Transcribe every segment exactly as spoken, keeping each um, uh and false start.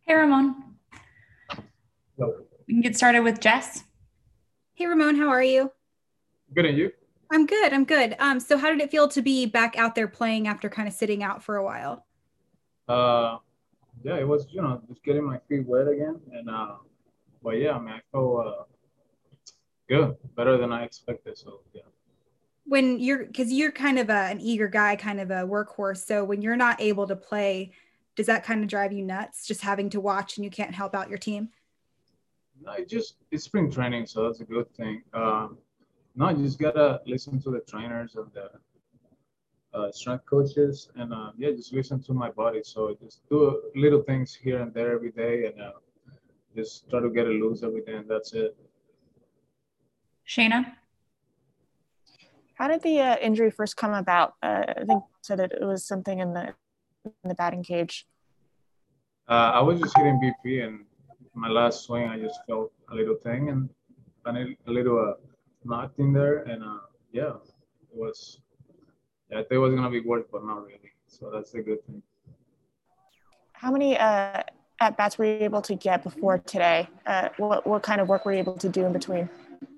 Hey, Ramon. So, We can get started with Jess. Hey Ramon, how are you? good at you. I'm good. I'm good. Um, so how did it feel to be back out there playing after kind of sitting out for a while? Uh, yeah, it was, you know, just getting my feet wet again. And, uh, but yeah, I mean, I felt uh, good, better than I expected. So, yeah. When you're, because you're kind of a, an eager guy, kind of a workhorse. So when you're not able to play, does that kind of drive you nuts? Just having to watch and you can't help out your team? No, it just, it's spring training, so that's a good thing. Um, no, you just gotta listen to the trainers and the uh, strength coaches, and uh, yeah, just listen to my body. So just do little things here and there every day, and uh, just try to get it loose every day, and that's it. Shayna. How did the uh, injury first come about? Uh, I think you said it, it was something in the in the batting cage. Uh, I was just hitting B P, and my last swing, I just felt a little thing and a little uh, knot in there, and uh, yeah, it was. Yeah, I thought it was gonna be worse, but not really. So that's a good thing. How many uh, at bats were you able to get before today? Uh, what what kind of work were you able to do in between?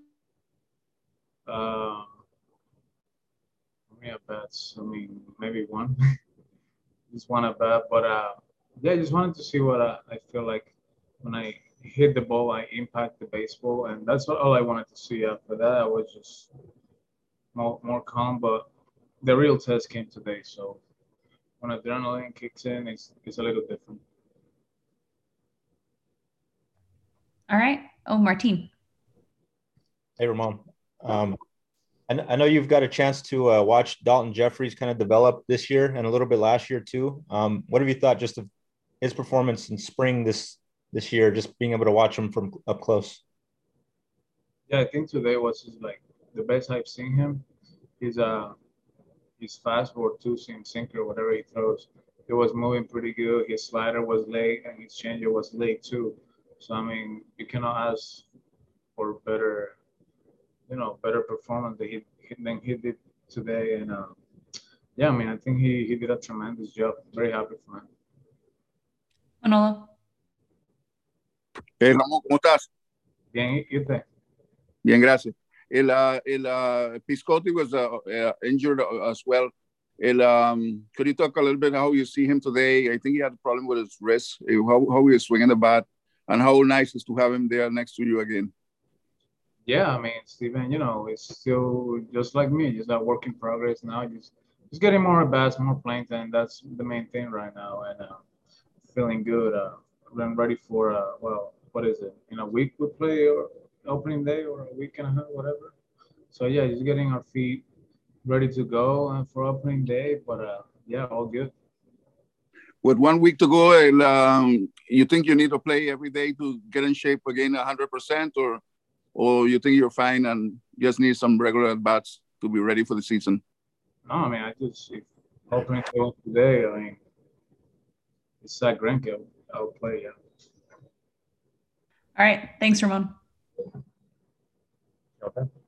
Um, how many at bats? I mean, maybe one, just one at bat, but uh, yeah, I just wanted to see what uh, I feel like when I hit the ball, I impact the baseball, and that's what, all I wanted to see. After that, I was just more more calm, but the real test came today, so when adrenaline kicks in, it's, it's a little different. All right. Oh, Martin. Hey, Ramon. Um, I, I know you've got a chance to uh, watch Dalton Jeffries kind of develop this year and a little bit last year too. Um, what have you thought just of his performance in spring this this year, just being able to watch him from up close? Yeah, I think today was just like the best I've seen him. He's uh his fastball, two seam sinker, whatever he throws, it was moving pretty good. His slider was late and his changer was late too. So I mean, you cannot ask for better, you know, better performance than he than he did today. And uh, yeah, I mean, I think he he did a tremendous job. Very happy for him. Manolo. Eh, Ramón, ¿cómo estás? Bien, ¿y usted? Bien, gracias. El, uh, el uh, Piscotti was uh, uh, injured uh, as well. El, um, could you talk a little bit how you see him today? I think he had a problem with his wrist, uh, how, how he is swinging the bat, and how nice it is to have him there next to you again. Yeah, I mean, Steven, you know, it's still just like me, just a work in progress now. Just just getting more at bats, more playing time. That's the main thing right now, and uh, feeling good. Uh, I'm ready for uh, well, what is it? In a week we play or opening day or a week and a half, whatever. So yeah, just getting our feet ready to go uh, for opening day. But uh, yeah, all good. With one week to go, el, um, you think you need to play every day to get in shape again one hundred percent, or or you think you're fine and just need some regular at bats to be ready for the season? No, I mean, I just if opening day was today. I mean, it's Zach Greinke. I'll, I'll play. Yeah. All right. Thanks, Ramon. Okay.